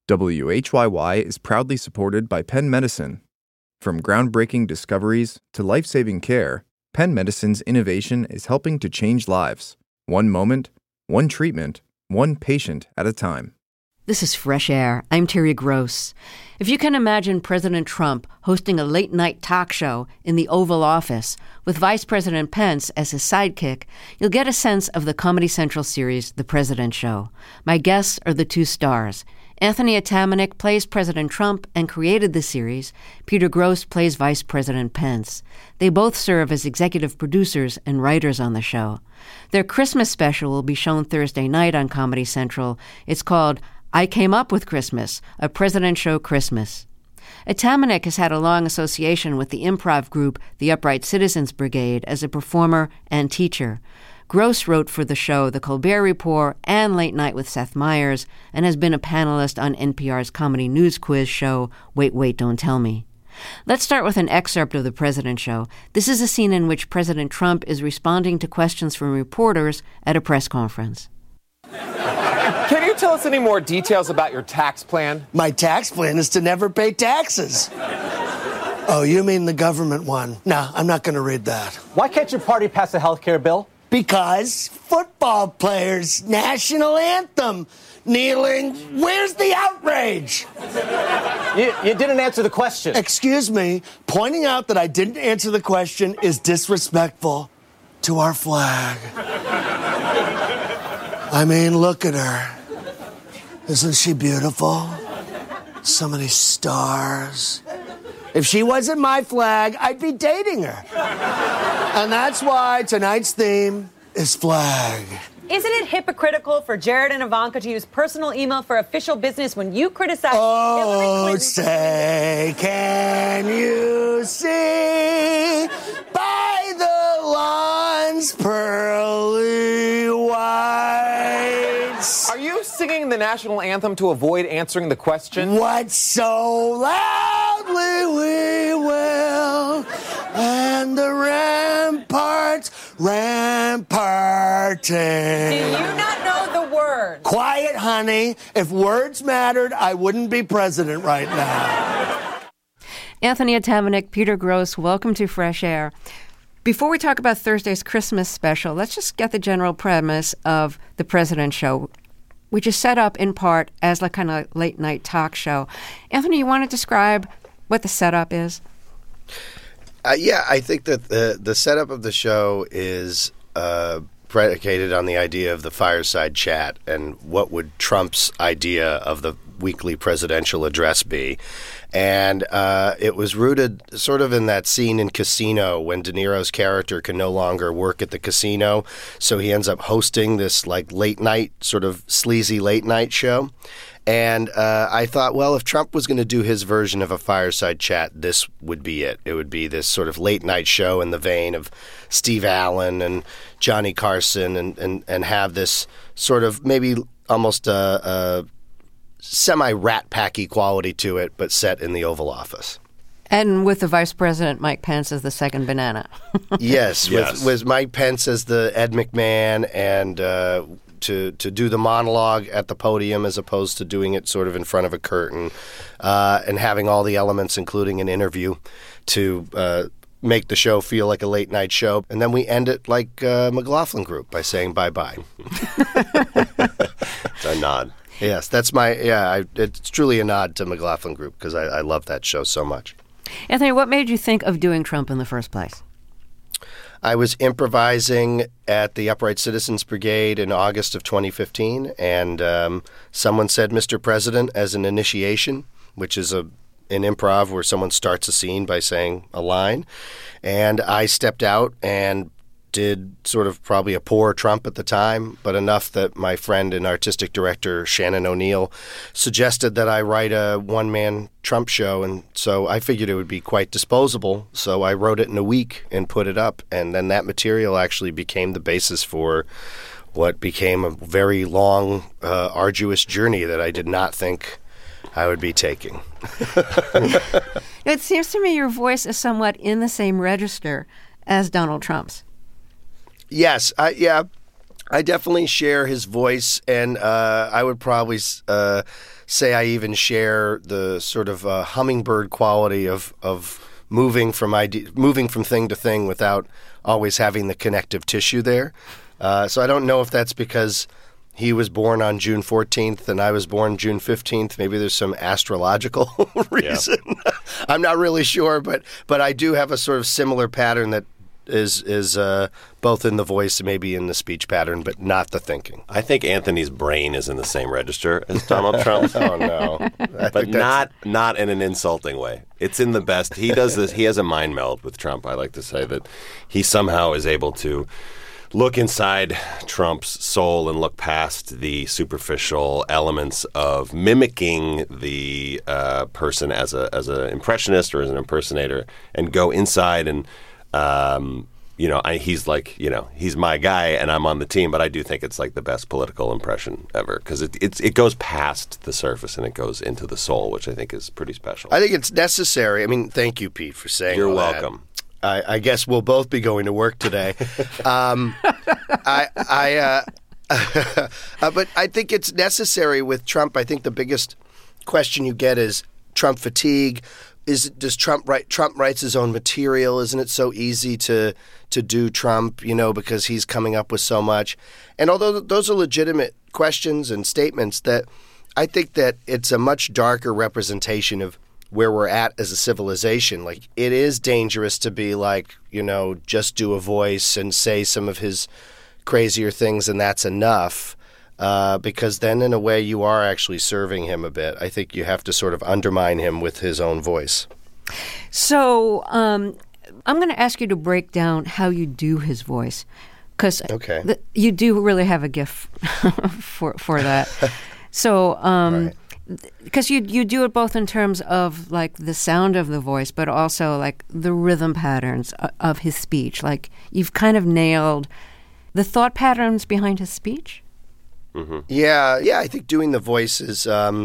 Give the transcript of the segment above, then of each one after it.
WHYY is proudly supported by Penn Medicine. From groundbreaking discoveries to life-saving care, Penn Medicine's innovation is helping to change lives. One moment, one treatment, one patient at a time. This is Fresh Air. I'm Terry Gross. If you can imagine President Trump hosting a late-night talk show in the Oval Office with Vice President Pence as his sidekick, you'll get a sense of the Comedy Central series, The President Show. My guests are the two stars. Anthony Atamanuik plays President Trump and created the series. Peter Grosz plays Vice President Pence. They both serve as executive producers and writers on the show. Their Christmas special will be shown Thursday night on Comedy Central. It's called I Came Up with Christmas, a President Show Christmas. Atamanuik has had a long association with the improv group The Upright Citizens Brigade as a performer and teacher. Grosz wrote for the show The Colbert Report and Late Night with Seth Meyers and has been a panelist on NPR's comedy news quiz show Wait, Wait, Don't Tell Me. Let's start with an excerpt of The President Show. This is a scene in which President Trump is responding to questions from reporters at a press conference. Can you tell us any more details about your tax plan? My tax plan is to never pay taxes. Oh, you mean the government one? No, I'm not going to read that. Why can't your party pass a health care bill? Because football players' national anthem. Kneeling, where's the outrage? You didn't answer the question. Excuse me, pointing out that I didn't answer the question is disrespectful to our flag. I mean, look at her. Isn't she beautiful? So many stars. If she wasn't my flag, I'd be dating her. And that's why tonight's theme is flag. Isn't it hypocritical for Jared and Ivanka to use personal email for official business when you criticize Hillary Clinton? Say, can you see by the lawn's pearly whites? Are you singing the national anthem to avoid answering the question? What so loudly we will, and the ramparts ramparting. Do you not know the words? Quiet, honey. If words mattered, I wouldn't be president right now. Anthony Atamanuik, Peter Grosz, welcome to Fresh Air. Before we talk about Thursday's Christmas special, let's just get the general premise of The President Show, which is set up in part as a kind of late-night talk show. Anthony, you want to describe what the setup is? Yeah, I think that the setup of the show is predicated on the idea of the fireside chat and what would Trump's idea of the weekly presidential address be. And it was rooted sort of in that scene in Casino when De Niro's character can no longer work at the casino. So he ends up hosting this like late night, sort of sleazy late night show. And I thought, well, if Trump was going to do his version of a fireside chat, this would be it. It would be this sort of late night show in the vein of Steve Allen and Johnny Carson and have this sort of maybe almost a semi-Rat Packy quality to it, but set in the Oval Office. And with the Vice President Mike Pence as the second banana. Yes, with Mike Pence as the Ed McMahon and to do the monologue at the podium as opposed to doing it sort of in front of a curtain and having all the elements, including an interview, to make the show feel like a late night show. And then we end it like McLaughlin Group by saying bye-bye. It's a nod. Yes, that's it's truly a nod to McLaughlin Group because I love that show so much. Anthony, what made you think of doing Trump in the first place? I was improvising at the Upright Citizens Brigade in August of 2015, and someone said Mr. President as an initiation, which is an improv where someone starts a scene by saying a line. And I stepped out and did sort of probably a poor Trump at the time, but enough that my friend and artistic director Shannon O'Neill suggested that I write a one-man Trump show, and so I figured it would be quite disposable, so I wrote it in a week and put it up, and then that material actually became the basis for what became a very long, arduous journey that I did not think I would be taking. It seems to me your voice is somewhat in the same register as Donald Trump's. Yes, I definitely share his voice, and I would probably say I even share the sort of hummingbird quality of moving from thing to thing without always having the connective tissue there. So I don't know if that's because he was born on June 14th and I was born June 15th. Maybe there's some astrological reason. Yeah. I'm not really sure, but I do have a sort of similar pattern that is both in the voice and maybe in the speech pattern, but not the thinking. I think Anthony's brain is in the same register as Donald Trump. Oh, no. But not in an insulting way. It's in the best. He does this. He has a mind meld with Trump. I like to say that he somehow is able to look inside Trump's soul and look past the superficial elements of mimicking the person as an impressionist or as an impersonator, and go inside and he's like, he's my guy and I'm on the team, but I do think it's like the best political impression ever because it goes past the surface and it goes into the soul, which I think is pretty special. I think it's necessary. I mean, thank you, Pete, for saying You're all welcome. That. I guess we'll both be going to work today. But I think it's necessary with Trump. I think the biggest question you get is Trump fatigue. Does Trump writes his own material? Isn't it so easy to do Trump, because he's coming up with so much? And although those are legitimate questions and statements, that I think that it's a much darker representation of where we're at as a civilization. Like, it is dangerous to be like, just do a voice and say some of his crazier things and that's enough. Because then in a way you are actually serving him a bit. I think you have to sort of undermine him with his own voice. So I'm going to ask you to break down how you do his voice. Because you do really have a gift for that. So Right. Because you do it both in terms of like the sound of the voice, but also like the rhythm patterns of his speech. Like you've kind of nailed the thought patterns behind his speech. Mm-hmm. Yeah. I think doing the voice is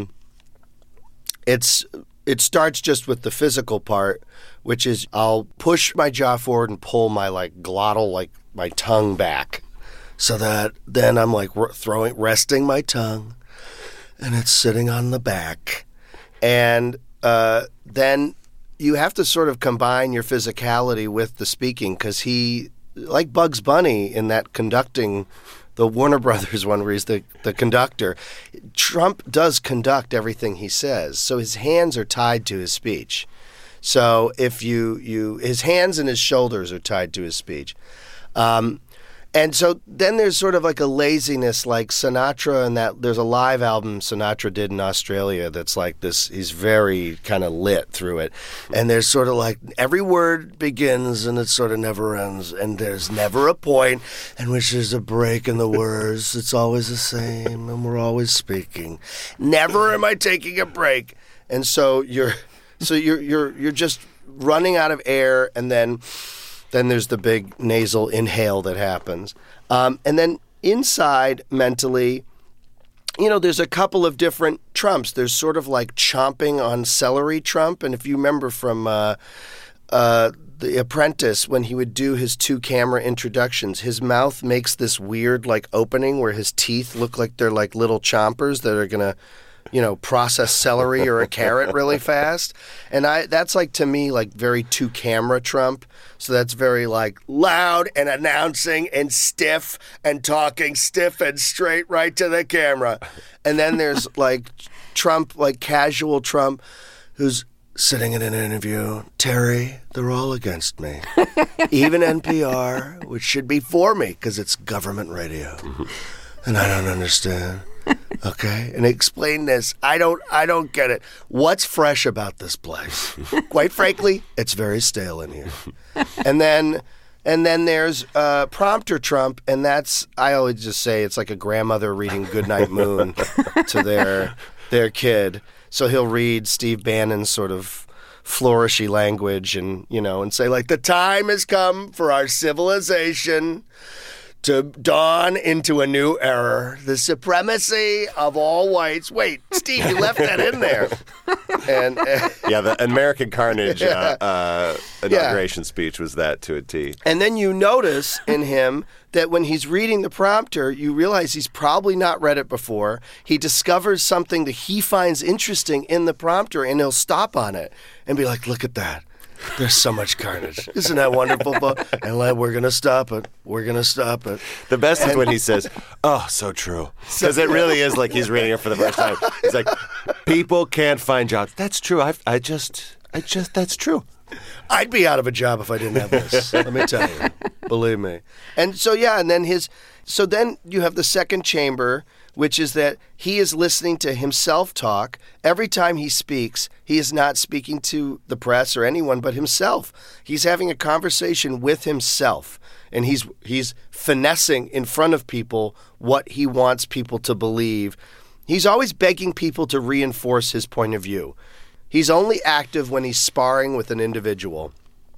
it starts just with the physical part, which is I'll push my jaw forward and pull my glottal, my tongue back, so that then I'm resting my tongue. And it's sitting on the back. And then you have to sort of combine your physicality with the speaking because he, like Bugs Bunny in that conducting, the Warner Brothers one where he's the conductor, Trump does conduct everything he says. So his hands are tied to his speech. So if his hands and his shoulders are tied to his speech. And so then there's sort of like a laziness like Sinatra, and that there's a live album Sinatra did in Australia that's like this. He's very kind of lit through it. And there's sort of like every word begins and it sort of never ends. And there's never a point in which there's a break in the words. It's always the same and we're always speaking. Never am I taking a break. And so you're just running out of air, and then there's the big nasal inhale that happens. And then inside, mentally, there's a couple of different Trumps. There's sort of like chomping on celery Trump. And if you remember from The Apprentice, when he would do his 2-camera introductions, his mouth makes this weird opening where his teeth look like they're like little chompers that are going to process celery or a carrot really fast. And that's to me, very 2-camera Trump. So that's very loud and announcing and stiff and talking stiff and straight right to the camera. And then there's Trump, casual Trump, who's sitting in an interview. Terry, they're all against me. Even NPR, which should be for me because it's government radio. And I don't understand. Okay, and explain this. I don't get it. What's fresh about this place? Quite frankly, it's very stale in here. And then there's prompter Trump, and that's, I always just say it's like a grandmother reading Goodnight Moon to their kid. So he'll read Steve Bannon's sort of flourishy language and say the time has come for our civilization to dawn into a new era, the supremacy of all whites. Wait, Steve, you left that in there. And Yeah, the American Carnage inauguration speech was that to a T. And then you notice in him that when he's reading the prompter, you realize he's probably not read it before. He discovers something that he finds interesting in the prompter, and he'll stop on it and be like, look at that. There's so much carnage. Isn't that wonderful? And we're going to stop it. We're going to stop it. The best is when he says, oh, so true. Because it really is like he's reading it for the first time. He's like, people can't find jobs. That's true. I just, that's true. I'd be out of a job if I didn't have this. Let me tell you. Believe me. And so, yeah, and then so then you have the second chamber, which is that he is listening to himself talk. Every time he speaks, he is not speaking to the press or anyone but himself. He's having a conversation with himself, and he's finessing in front of people what he wants people to believe. He's always begging people to reinforce his point of view. He's only active when he's sparring with an individual.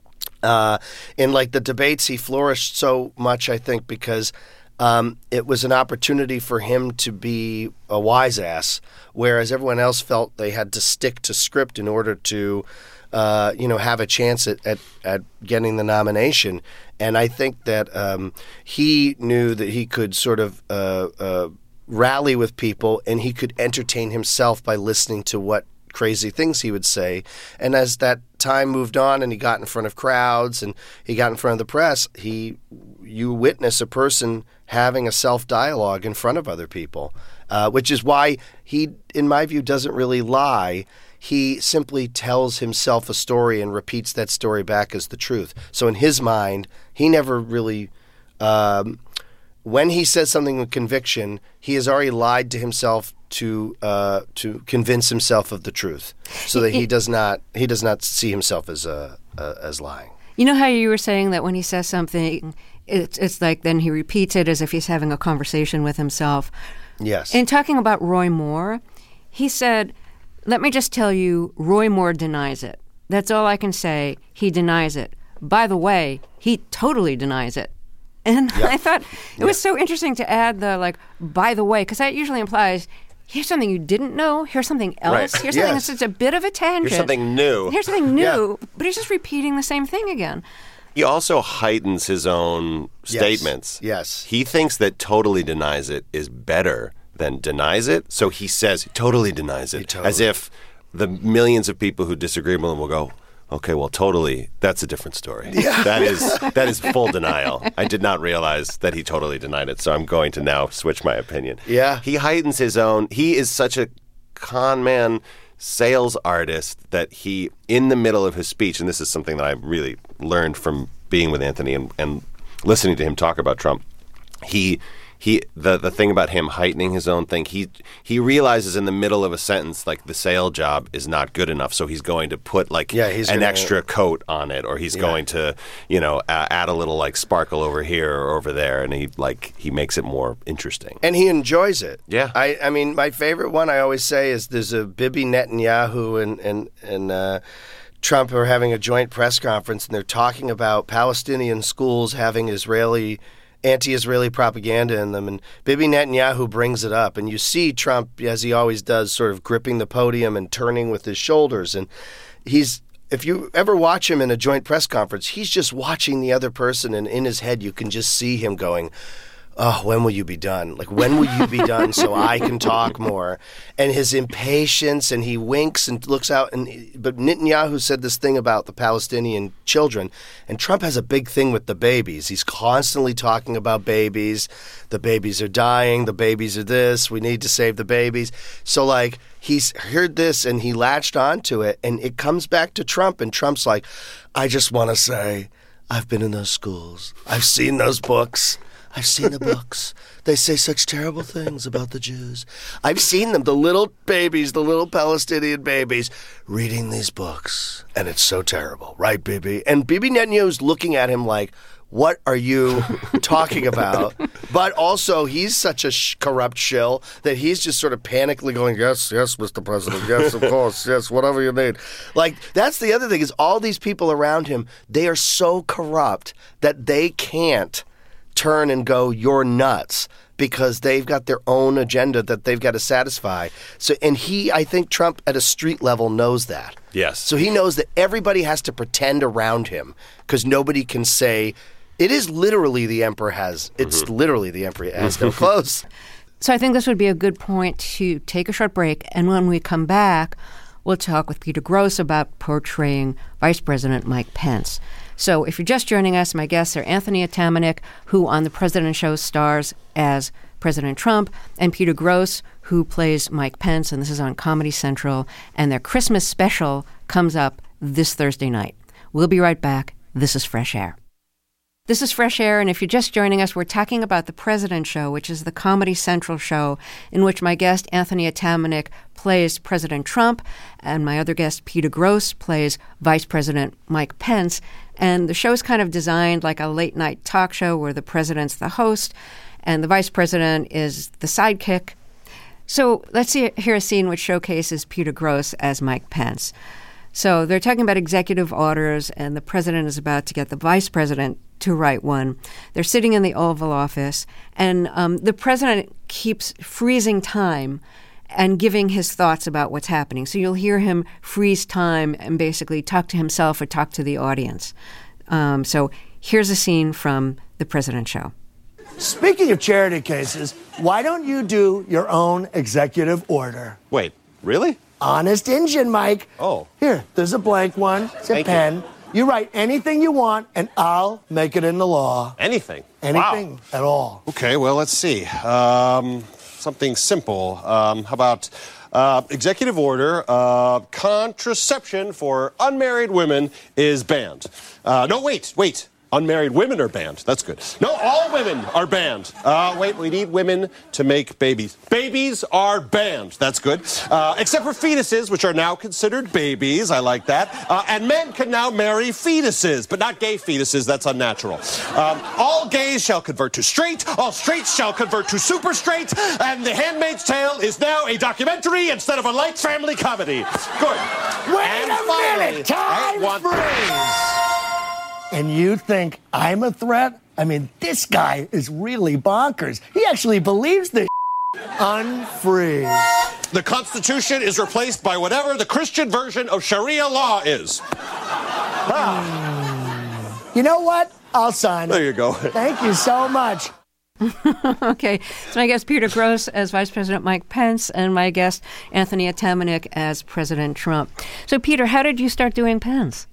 In like the debates, he flourished so much, I think, because it was an opportunity for him to be a wise ass, whereas everyone else felt they had to stick to script in order to, have a chance at getting the nomination. And I think that he knew that he could sort of rally with people, and he could entertain himself by listening to what crazy things he would say. And as that time moved on and he got in front of crowds and he got in front of the press, you witness a person having a self-dialogue in front of other people, which is why he, in my view, doesn't really lie. He simply tells himself a story and repeats that story back as the truth. So in his mind, he never really... when he says something with conviction, he has already lied to himself to convince himself of the truth, so that he does not see himself as lying. You know how you were saying that when he says something, it's like then he repeats it as if he's having a conversation with himself. Yes. In talking about Roy Moore, he said, "Let me just tell you, Roy Moore denies it. That's all I can say. He denies it. By the way, he totally denies it." And Yep. I thought it was so interesting to add the, by the way, because that usually implies, here's something you didn't know, here's something else, Right. here's something that's just a bit of a tangent. Here's something new. Here's something new, but he's just repeating the same thing again. He also heightens his own statements. Yes. He thinks that totally denies it is better than denies it. So he says he totally denies it. As if the millions of people who disagree with him will go, okay, well, totally, that's a different story. Yeah. That is full denial. I did not realize that he totally denied it, so I'm going to now switch my opinion. Yeah. He heightens his own. He is such a con man sales artist that he, in the middle of his speech, and this is something that I really learned from being with Anthony and listening to him talk about Trump, the thing about him heightening his own thing, he realizes in the middle of a sentence, like, the sale job is not good enough, so he's going to put an extra coat on it, or he's going to add a little sparkle over here or over there, and he makes it more interesting. And he enjoys it. Yeah. I mean, my favorite one I always say is there's a Bibi Netanyahu and Trump are having a joint press conference, and they're talking about Palestinian schools having anti-Israeli propaganda in them, and Bibi Netanyahu brings it up, and you see Trump, as he always does, sort of gripping the podium and turning with his shoulders, and if you ever watch him in a joint press conference, he's just watching the other person, and in his head you can just see him going, oh, when will you be done? When will you be done so I can talk more? And his impatience, and he winks and looks out. But Netanyahu said this thing about the Palestinian children, and Trump has a big thing with the babies. He's constantly talking about babies. The babies are dying. The babies are this. We need to save the babies. So, he's heard this, and he latched onto it, and it comes back to Trump, and Trump's like, I just want to say, I've been in those schools. I've seen those books. I've seen the books. They say such terrible things about the Jews. I've seen them, the little babies, the little Palestinian babies, reading these books. And it's so terrible. Right, Bibi? And Bibi Netanyahu's looking at him like, what are you talking about? But also, he's such a corrupt shill that he's just sort of panically going, yes, Mr. President, yes, of course, yes, whatever you need. That's the other thing is all these people around him, they are so corrupt that they can't turn and go, you're nuts. because they've got their own agenda that they've got to satisfy. So, and I think Trump at a street level knows that. Yes. So he knows that everybody has to pretend around him because nobody can say, it is literally the emperor has, it's literally the emperor has no clothes. So I think this would be a good point to take a short break. And when we come back, we'll talk with Peter Grosz about portraying Vice President Mike Pence. So if you're just joining us, my guests are Anthony Atamanuik, who on The President Show stars as President Trump, and Peter Grosz, who plays Mike Pence, and this is on Comedy Central. And their Christmas special comes up this Thursday night. We'll be right back. This is Fresh Air. This is Fresh Air, and if you're just joining us, we're talking about The President Show, which is the Comedy Central show in which my guest, Anthony Atamanuik, plays President Trump, and my other guest, Peter Grosz, plays Vice President Mike Pence. And the show is kind of designed like a late-night talk show where the president's the host and the vice president is the sidekick. So let's hear a scene which showcases Peter Grosz as Mike Pence. So they're talking about executive orders, and the president is about to get the vice president to write one. They're sitting in the Oval Office, and the president keeps freezing time and giving his thoughts about what's happening. So you'll hear him freeze time and basically talk to himself or talk to the audience. So here's a scene from The President Show. Speaking of charity cases, why don't you do your own executive order? Wait, really? Honest Injun, Mike. Oh. Here, there's a blank one. It's a pen. You write anything you want, and I'll make it into law. Anything? Anything Wow. at all. Okay, well, let's see. Something simple. How about executive order, contraception for unmarried women is banned. No, wait. Unmarried women are banned. That's good. No, all women are banned. Wait, we need women to make babies. Babies are banned. That's good. Except for fetuses, which are now considered babies. I like that. And men can now marry fetuses, but not gay fetuses. That's unnatural. All gays shall convert to straight. All straights shall convert to super straight. And The Handmaid's Tale is now a documentary instead of a light family comedy. Good. Wait a minute! Time freeze! And you think I'm a threat? I mean, this guy is really bonkers. He actually believes this. Unfreeze. The Constitution is replaced by whatever the Christian version of Sharia law is. You know what? I'll sign it. There you go. Thank you so much. Okay, so my guest Peter Grosz as Vice President Mike Pence, and my guest Anthony Atamanuik as President Trump. So, Peter, how did you start doing Pence?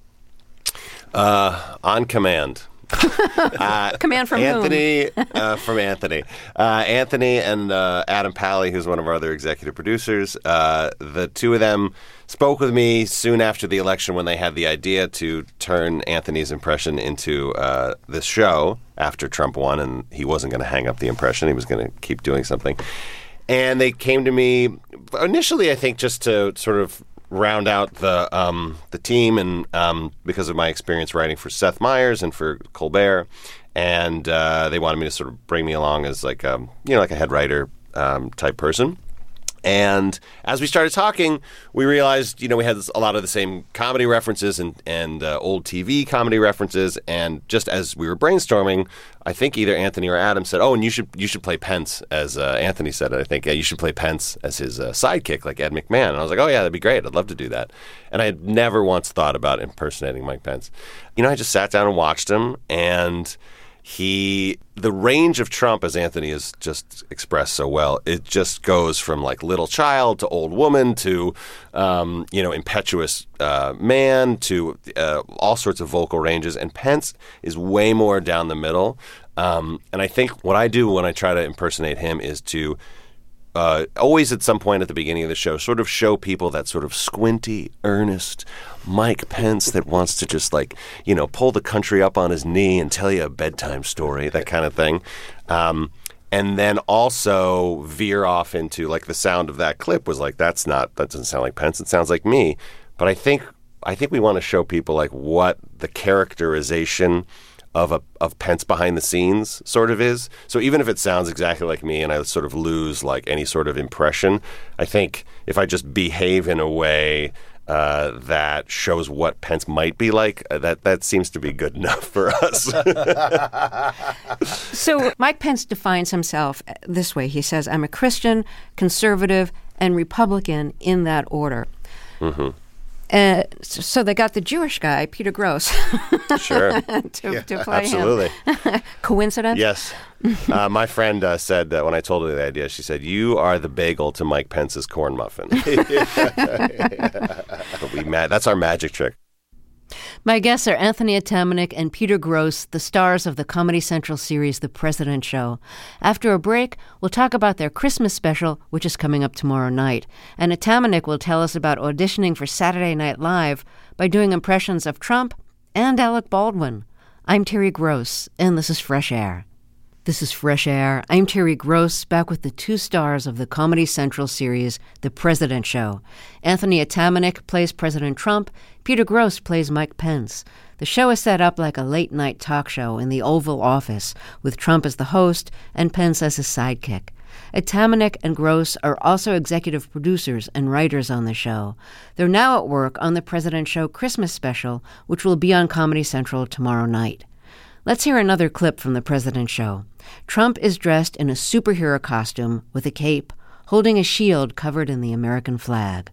On command. Command from Anthony, whom? from Anthony. Anthony and Adam Pally, who's one of our other executive producers, the two of them spoke with me soon after the election when they had the idea to turn Anthony's impression into this show after Trump won, and he wasn't going to hang up the impression. He was going to keep doing something. And they came to me initially, I think, just to sort of round out the team, and because of my experience writing for Seth Meyers and for Colbert, and they wanted me to sort of bring me along as like a head writer type person. And as we started talking, we realized, we had a lot of the same comedy references and old TV comedy references. And just as we were brainstorming, I think either Anthony or Adam said, "Oh, and you should play Pence," as Anthony said. I think you should play Pence as his sidekick, like Ed McMahon. And I was like, "Oh yeah, that'd be great. I'd love to do that." And I had never once thought about impersonating Mike Pence. I just sat down and watched him, and the range of Trump, as Anthony has just expressed so well, it just goes from like little child to old woman to, impetuous man to all sorts of vocal ranges. And Pence is way more down the middle. And I think what I do when I try to impersonate him is to always at some point at the beginning of the show sort of show people that sort of squinty, earnest Mike Pence that wants to just pull the country up on his knee and tell you a bedtime story, that kind of thing. And then also veer off into like the sound of that clip was like, that doesn't sound like Pence, it sounds like me. But I think we want to show people like what the characterization of Pence behind the scenes sort of is. So even if it sounds exactly like me and I sort of lose like any sort of impression, I think if I just behave in a way that shows what Pence might be like, that seems to be good enough for us. So Mike Pence defines himself this way. He says, I'm a Christian, conservative, and Republican in that order. Mm-hmm. So they got the Jewish guy, Peter Grosz, Sure. to play absolutely. him. Coincidence? Yes. My friend said that when I told her the idea, she said, you are the bagel to Mike Pence's corn muffin. That's our magic trick. My guests are Anthony Atamanuik and Peter Grosz, the stars of the Comedy Central series The President Show. After a break, we'll talk about their Christmas special, which is coming up tomorrow night. And Atamanuik will tell us about auditioning for Saturday Night Live by doing impressions of Trump and Alec Baldwin. I'm Terry Gross, and this is Fresh Air. This is Fresh Air. I'm Terry Gross, back with the two stars of the Comedy Central series, The President Show. Anthony Atamanuik plays President Trump. Peter Grosz plays Mike Pence. The show is set up like a late-night talk show in the Oval Office, with Trump as the host and Pence as his sidekick. Atamanuik and Grosz are also executive producers and writers on the show. They're now at work on The President Show Christmas special, which will be on Comedy Central tomorrow night. Let's hear another clip from The President Show. Trump is dressed in a superhero costume with a cape, holding a shield covered in the American flag.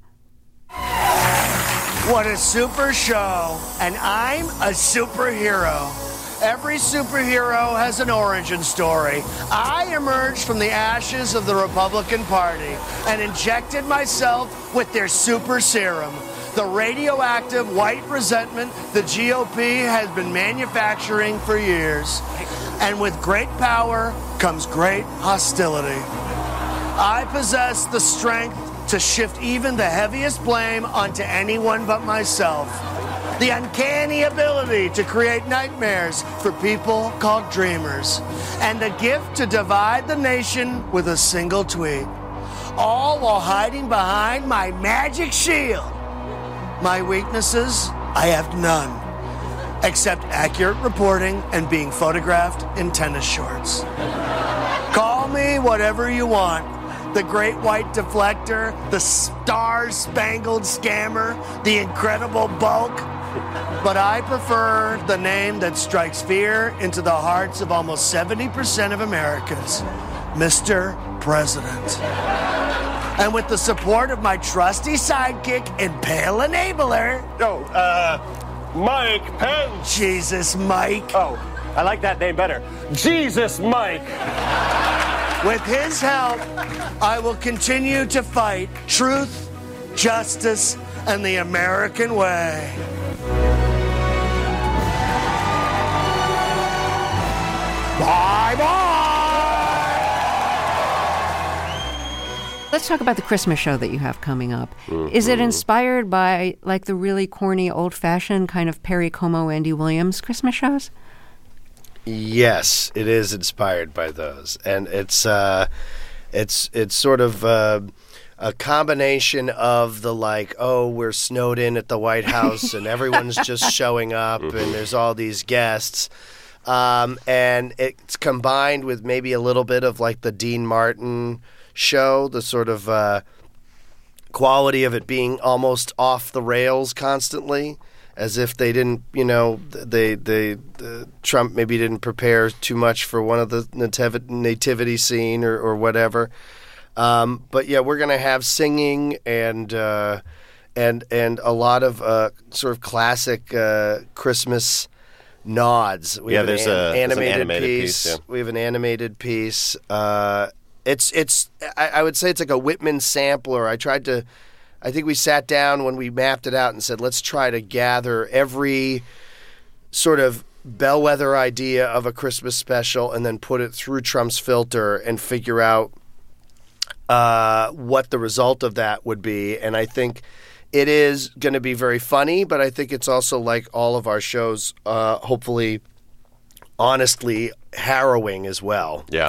What a super show, and I'm a superhero. Every superhero has an origin story. I emerged from the ashes of the Republican Party and injected myself with their super serum. The radioactive white resentment the GOP has been manufacturing for years. And with great power comes great hostility. I possess the strength to shift even the heaviest blame onto anyone but myself. The uncanny ability to create nightmares for people called dreamers. And the gift to divide the nation with a single tweet. All while hiding behind my magic shield. My weaknesses, I have none, except accurate reporting and being photographed in tennis shorts. Call me whatever you want. The Great White Deflector, the Star-Spangled Scammer, the Incredible Bulk. But I prefer the name that strikes fear into the hearts of almost 70% of Americans, Mr. President. And with the support of my trusty sidekick and pale enabler... Mike Pence. Jesus, Mike. Oh, I like that name better. Jesus, Mike. With his help, I will continue to fight truth, justice, and the American way. Bye-bye! Let's talk about the Christmas show that you have coming up. Mm-hmm. Is it inspired by, like, the really corny, old-fashioned kind of Perry Como, Andy Williams Christmas shows? Yes, it is inspired by those, and it's sort of a combination of the we're snowed in at the White House and everyone's just showing up and there's all these guests, and it's combined with maybe a little bit of like the Dean Martin show, the sort of quality of it being almost off the rails constantly. As if they didn't, Trump maybe didn't prepare too much for one of the nativity scene or whatever. But yeah, we're going to have singing and a lot of sort of classic Christmas nods. We have there's an animated piece. Yeah. We have an animated piece. It's I would say it's like a Whitman sampler. I think we sat down when we mapped it out and said, let's try to gather every sort of bellwether idea of a Christmas special and then put it through Trump's filter and figure out what the result of that would be. And I think it is going to be very funny, but I think it's also, like all of our shows, hopefully honestly harrowing as well. Yeah.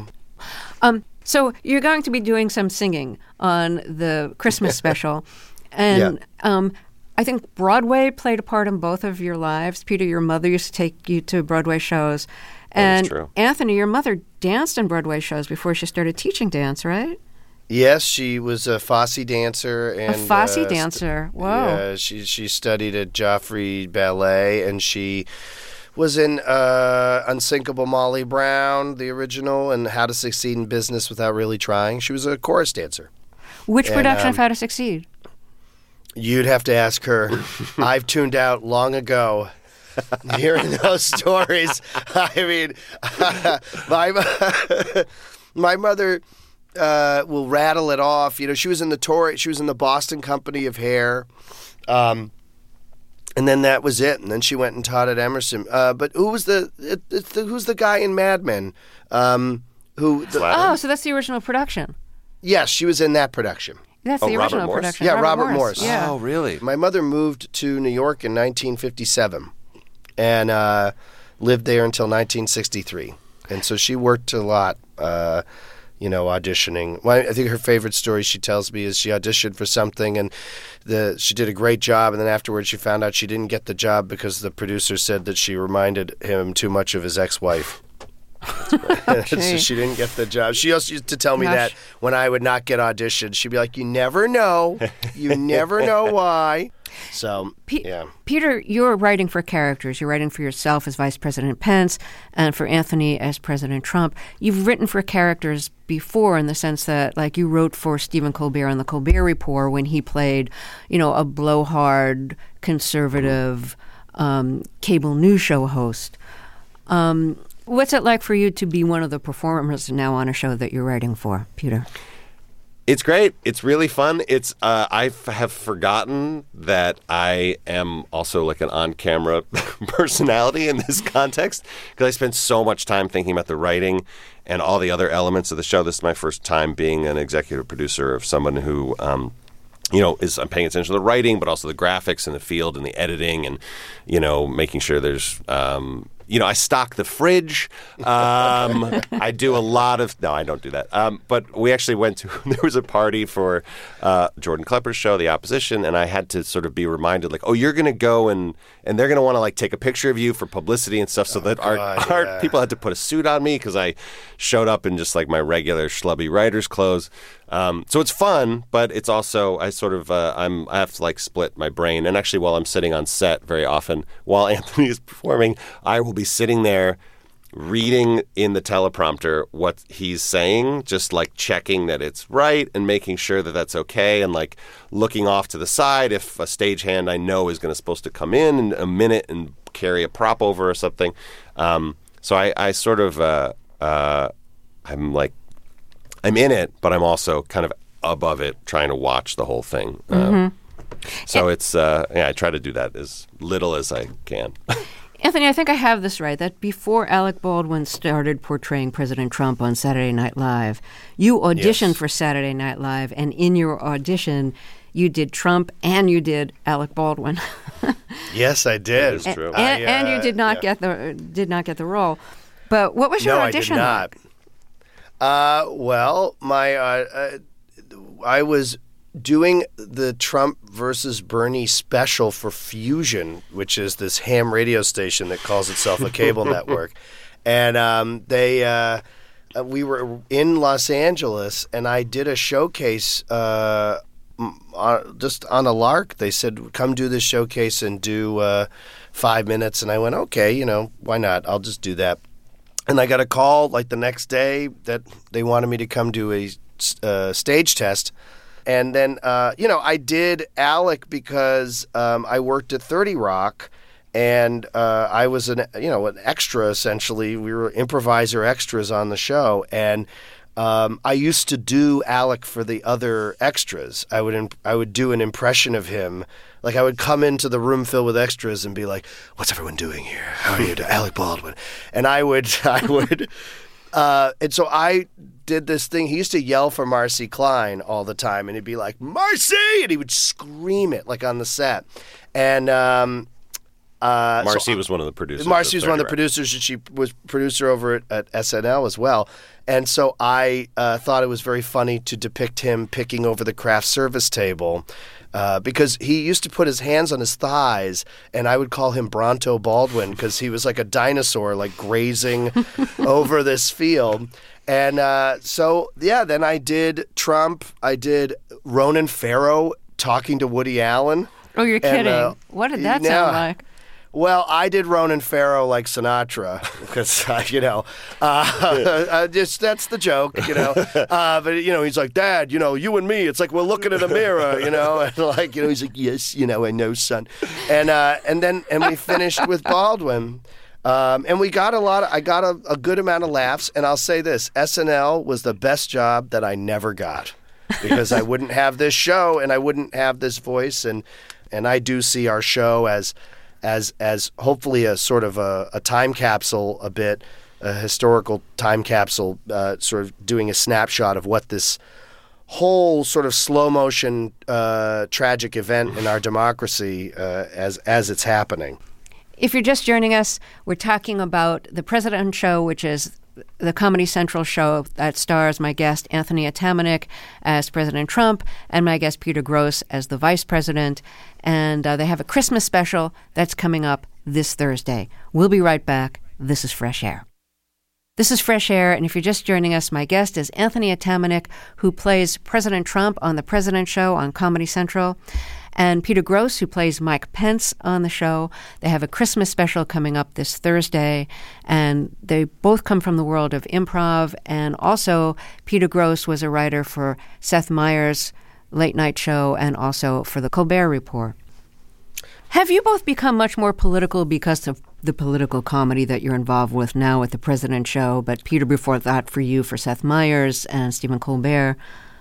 So you're going to be doing some singing on the Christmas special. And I think Broadway played a part in both of your lives. Peter, your mother used to take you to Broadway shows. And true. Anthony, your mother danced in Broadway shows before she started teaching dance, right? Yes, she was a Fosse dancer. And, a Fosse dancer. Whoa. Yeah, she studied at Joffrey Ballet, and she was in Unsinkable Molly Brown, the original, and How to Succeed in Business Without Really Trying. She was a chorus dancer. Which production of How to Succeed? You'd have to ask her. I've tuned out long ago. Hearing those stories, I mean, my mother will rattle it off. You know, she was in the Boston Company of Hair, and then that was it. And then she went and taught at Emerson. But who's the guy in Mad Men? So that's the original production. Yes, she was in that production. That's the original production. Yeah, Robert Morse. Yeah. Oh, really? My mother moved to New York in 1957 and lived there until 1963. And so she worked a lot, auditioning. Well, I think her favorite story she tells me is she auditioned for something and she did a great job, and then afterwards she found out she didn't get the job because the producer said that she reminded him too much of his ex-wife. So she didn't get the job. She also used to tell me that when I would not get auditioned, she'd be like, "You never know. You never know why." So, yeah. Peter, you're writing for characters. You're writing for yourself as Vice President Pence and for Anthony as President Trump. You've written for characters before in the sense that, like, you wrote for Stephen Colbert on The Colbert Report when he played, a blowhard, conservative cable news show host. What's it like for you to be one of the performers now on a show that you're writing for, Peter? It's great. It's really fun. It's I have forgotten that I am also like an on-camera personality in this context because I spend so much time thinking about the writing and all the other elements of the show. This is my first time being an executive producer of someone who I'm paying attention to the writing, but also the graphics and the field and the editing and, making sure there's, I stock the fridge. I do a lot of, no, I don't do that. But we actually there was a party for Jordan Klepper's show, The Opposition, and I had to sort of be reminded, like, oh, you're going to go and they're going to want to, like, take a picture of you for publicity and stuff. So our people had to put a suit on me because I showed up in just, like, my regular schlubby writer's clothes. So it's fun, but it's also I have to like split my brain. And actually, while I'm sitting on set, very often while Anthony is performing, I will be sitting there reading in the teleprompter what he's saying, just like checking that it's right and making sure that that's okay, and like looking off to the side if a stagehand I know is supposed to come in a minute and carry a prop over or something. So I sort of I'm in it, but I'm also kind of above it, trying to watch the whole thing. So it's, I try to do that as little as I can. Anthony, I think I have this right, that before Alec Baldwin started portraying President Trump on Saturday Night Live, you auditioned for Saturday Night Live, and in your audition, you did Trump and you did Alec Baldwin. Yes, I did. That is true. And you did not get the role. But what was your audition like? Well, I was doing the Trump versus Bernie special for Fusion, which is this ham radio station that calls itself a cable network. And we were in Los Angeles, and I did a showcase just on a lark. They said, come do this showcase and do 5 minutes. And I went, okay, why not? I'll just do that. And I got a call like the next day that they wanted me to come do a stage test. And then, I did Alec because I worked at 30 Rock, and I was an extra, essentially. We were improviser extras on the show. And I used to do Alec for the other extras. I would do an impression of him. Like, I would come into the room filled with extras and be like, what's everyone doing here? How are you doing? Alec Baldwin. And I would, and so I did this thing. He used to yell for Marcy Klein all the time, and he'd be like, Marcy! And he would scream it, like, on the set. And Marcy was one of the producers. Marcy was one of the Rock. producers, and she was producer over at SNL as well. And so I thought it was very funny to depict him picking over the craft service table because he used to put his hands on his thighs, and I would call him Bronto Baldwin because he was like a dinosaur, like grazing over this field. And then I did Trump. I did Ronan Farrow talking to Woody Allen. Oh, you're kidding. What did that sound like? Well, I did Ronan Farrow like Sinatra because, that's the joke, but, he's like, Dad, you and me, it's like we're looking in a mirror, and he's like, yes, I know, son. And we finished with Baldwin. And we got I got a good amount of laughs. And I'll say this, SNL was the best job that I never got because I wouldn't have this show and I wouldn't have this voice. And I do see our show as hopefully a sort of a time capsule, a historical time capsule, sort of doing a snapshot of what this whole sort of slow motion tragic event in our democracy as it's happening. If you're just joining us, we're talking about The President Show, which is the Comedy Central show that stars my guest Anthony Atamanuik as President Trump and my guest Peter Grosz as the Vice President. And they have a Christmas special that's coming up this Thursday. We'll be right back. This is Fresh Air. This is Fresh Air, and if you're just joining us, my guest is Anthony Atamanuik, who plays President Trump on The President Show on Comedy Central, and Peter Grosz, who plays Mike Pence on the show. They have a Christmas special coming up this Thursday, and they both come from the world of improv, and also Peter Grosz was a writer for Seth Meyers' late night show and also for The Colbert Report. Have you both become much more political because of the political comedy that you're involved with now at The President Show, but Peter, before that for you, for Seth Meyers and Stephen Colbert?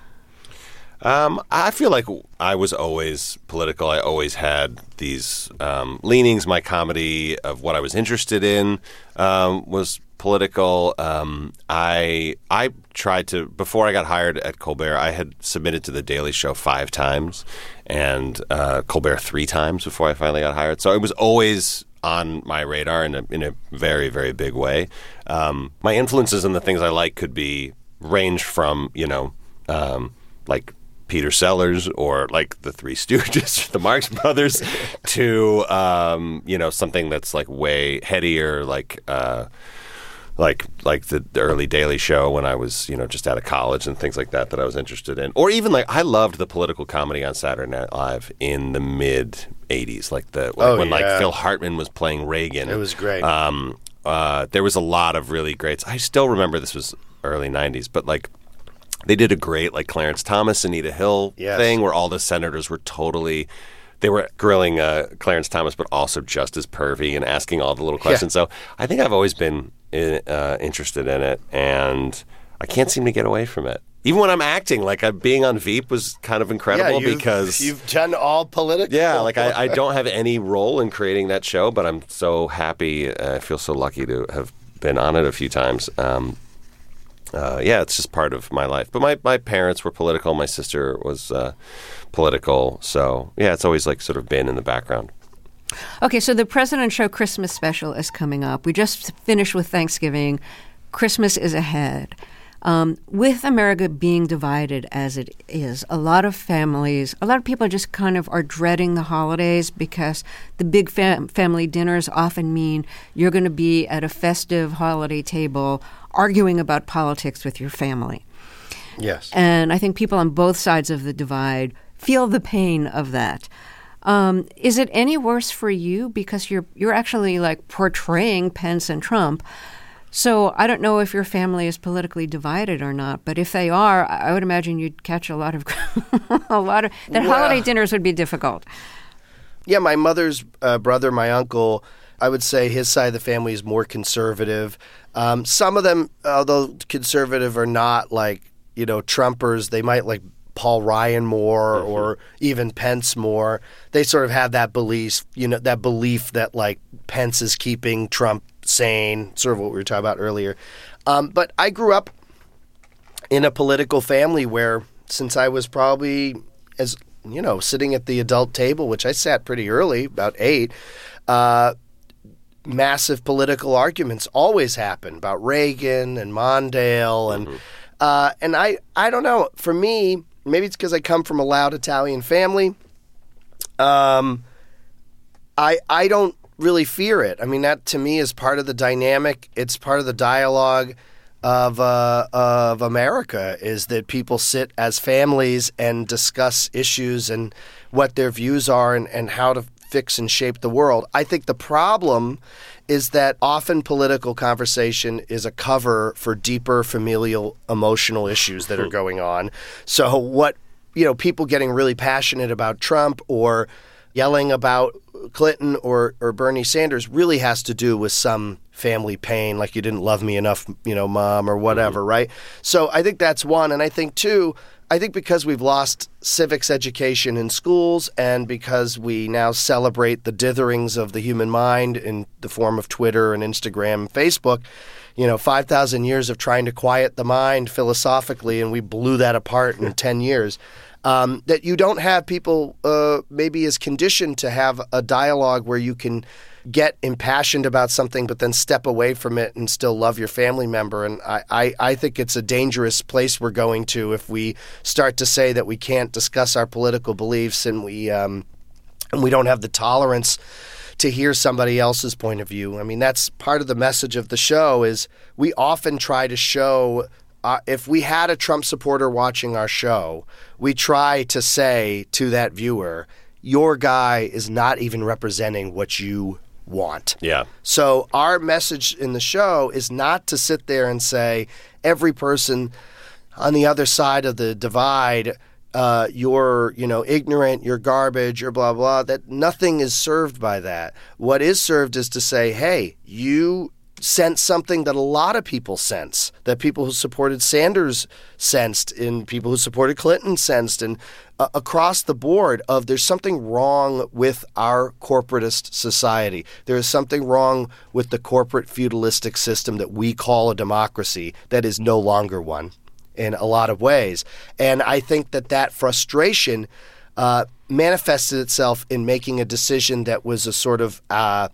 I feel like I was always political. I always had these leanings. My comedy of what I was interested in was political. I tried to, before I got hired at Colbert, I had submitted to The Daily Show 5 times and Colbert 3 times before I finally got hired. So it was always on my radar in a very, very big way. My influences and the things I like could be ranged from, like Peter Sellers or like the Three Stooges, the Marx Brothers, to something that's like way headier, like the early Daily Show when I was just out of college and things like that I was interested in. Or even like I loved the political comedy on Saturday Night Live in the mid '80s, like Phil Hartman was playing Reagan. It was great. There was a lot of really greats. I still remember this was early '90s, but like. They did a great like Clarence Thomas, Anita Hill thing where all the senators were they were grilling Clarence Thomas, but also just as pervy and asking all the little questions. So I think I've always been interested in it, and I can't seem to get away from it. Even when I'm acting, like being on Veep was kind of incredible because you've done all political. Yeah, like I don't have any role in creating that show, but I'm so happy. I feel so lucky to have been on it a few times. It's just part of my life. But my parents were political. My sister was political. So, it's always like sort of been in the background. Okay, so the President Show Christmas special is coming up. We just finished with Thanksgiving. Christmas is ahead. With America being divided as it is, a lot of people just kind of are dreading the holidays because the big family dinners often mean you're going to be at a festive holiday table arguing about politics with your family. Yes. And I think people on both sides of the divide feel the pain of that. Is it any worse for you because you're actually like portraying Pence and Trump? So I don't know if your family is politically divided or not, but if they are, I would imagine you'd catch a lot of holiday dinners would be difficult. Yeah, my mother's brother, my uncle, I would say his side of the family is more conservative. Some of them, although conservative or not, like, Trumpers, they might like Paul Ryan more or even Pence more. They sort of have that belief, that like Pence is keeping Trump sane, sort of what we were talking about earlier. But I grew up in a political family where since I was probably as sitting at the adult table, which I sat pretty early, about 8, massive political arguments always happen about Reagan and Mondale. And I don't know. For me, maybe it's because I come from a loud Italian family. I don't really fear it. I mean, that to me is part of the dynamic. It's part of the dialogue of America, is that people sit as families and discuss issues and what their views are and how to fix and shape the world. I think the problem is that often political conversation is a cover for deeper familial emotional issues that are going on. So what, people getting really passionate about Trump or yelling about Clinton or Bernie Sanders really has to do with some family pain, like you didn't love me enough, mom, or whatever, right? So I think that's one. And I think, two, because we've lost civics education in schools and because we now celebrate the ditherings of the human mind in the form of Twitter and Instagram and Facebook, 5,000 years of trying to quiet the mind philosophically, and we blew that apart in 10 years. That you don't have people maybe as conditioned to have a dialogue where you can get impassioned about something but then step away from it and still love your family member. And I think it's a dangerous place we're going to if we start to say that we can't discuss our political beliefs and we don't have the tolerance to hear somebody else's point of view. I mean, that's part of the message of the show is we often try to show if we had a Trump supporter watching our show, we try to say to that viewer, your guy is not even representing what you want. Yeah. So our message in the show is not to sit there and say every person on the other side of the divide, you're ignorant, you're garbage, you're blah blah. That nothing is served by that. What is served is to say, hey, you sense something that a lot of people sense, that people who supported Sanders sensed, and people who supported Clinton sensed, and across the board of there's something wrong with our corporatist society. There is something wrong with the corporate feudalistic system that we call a democracy that is no longer one in a lot of ways. And I think that frustration manifested itself in making a decision that was a sort of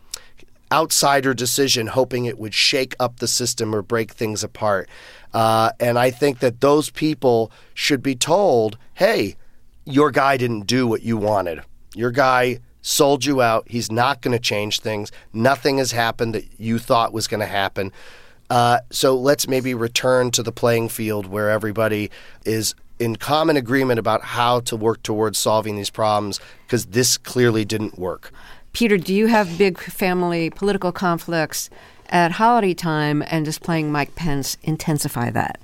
outsider decision, hoping it would shake up the system or break things apart. And I think that those people should be told, hey, your guy didn't do what you wanted. Your guy sold you out. He's not going to change things. Nothing has happened that you thought was going to happen. So let's maybe return to the playing field where everybody is in common agreement about how to work towards solving these problems, because this clearly didn't work. Peter, do you have big family political conflicts at holiday time, and does playing Mike Pence intensify that?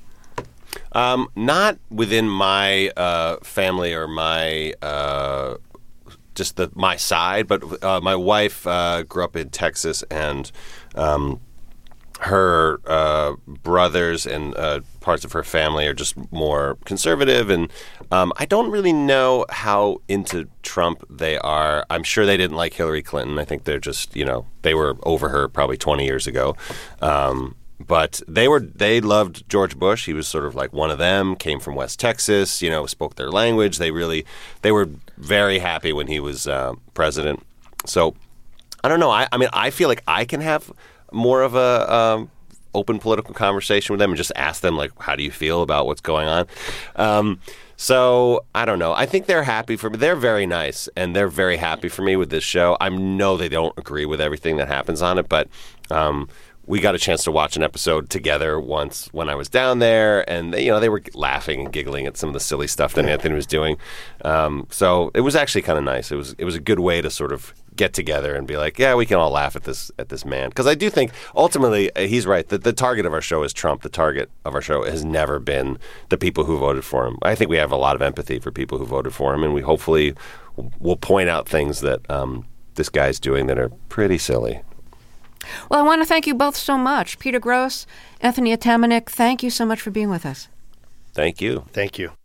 Not within my family or my my side, but my wife grew up in Texas, and her brothers and parts of her family are just more conservative, and I don't really know how into Trump they are. I'm sure they didn't like Hillary Clinton. I think they're just, they were over her probably 20 years ago. But they loved George Bush. He was sort of like one of them, came from West Texas, spoke their language. They were very happy when he was president. So I don't know. I feel like I can have more of a open political conversation with them and just ask them, like, how do you feel about what's going on? So I don't know. I think they're happy for me. They're very nice, and they're very happy for me with this show. I know they don't agree with everything that happens on it, but we got a chance to watch an episode together once when I was down there, and they were laughing and giggling at some of the silly stuff that Anthony was doing. So it was actually kind of nice. It was a good way to sort of get together and be like, yeah, we can all laugh at this man. Because I do think ultimately he's right that the target of our show is Trump. The target of our show has never been the people who voted for him. I think we have a lot of empathy for people who voted for him, and we hopefully will point out things that this guy's doing that are pretty silly. Well, I want to thank you both so much. Peter Grosz, Anthony Atamanuik, thank you so much for being with us. Thank you. Thank you.